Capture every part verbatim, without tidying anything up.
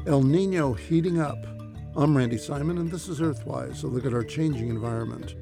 El Nino heating up. I'm Randy Simon, and this is Earthwise, a look at our changing environment.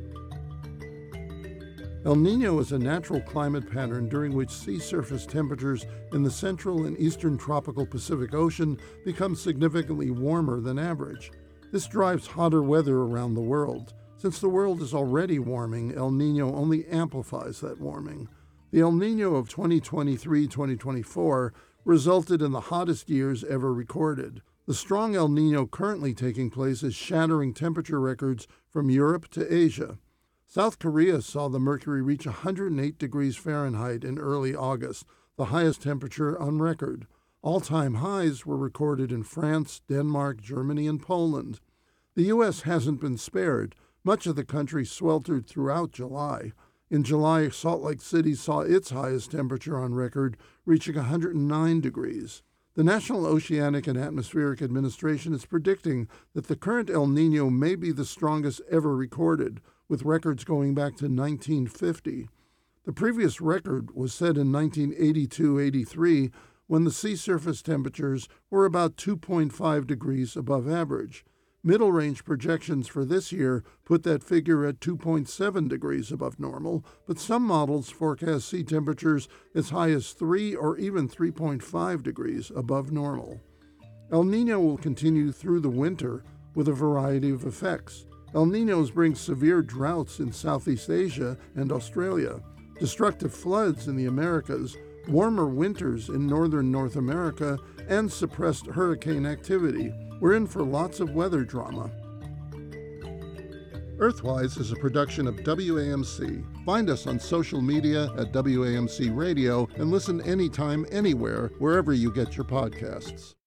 El Nino is a natural climate pattern during which sea surface temperatures in the central and eastern tropical Pacific Ocean become significantly warmer than average. This drives hotter weather around the world. Since the world is already warming, El Nino only amplifies that warming. The El Nino of twenty twenty-three twenty twenty-four resulted in the hottest years ever recorded. The strong El Nino currently taking place is shattering temperature records from Europe to Asia. South Korea saw the mercury reach one hundred eight degrees Fahrenheit in early August, the highest temperature on record. All-time highs were recorded in France, Denmark, Germany, and Poland. The U S hasn't been spared. Much of the country sweltered throughout July. In July, Salt Lake City saw its highest temperature on record, reaching one hundred nine degrees. The National Oceanic and Atmospheric Administration is predicting that the current El Nino may be the strongest ever recorded, with records going back to nineteen fifty. The previous record was set in nineteen eighty-two eighty-three, when the sea surface temperatures were about two point five degrees above average. Middle-range projections for this year put that figure at two point seven degrees above normal, but some models forecast sea temperatures as high as three or even three point five degrees above normal. El Nino will continue through the winter with a variety of effects. El Ninos bring severe droughts in Southeast Asia and Australia, destructive floods in the Americas, warmer winters in northern North America, and suppressed hurricane activity. We're in for lots of weather drama. Earthwise is a production of W A M C. Find us on social media at W A M C Radio and listen anytime, anywhere, wherever you get your podcasts.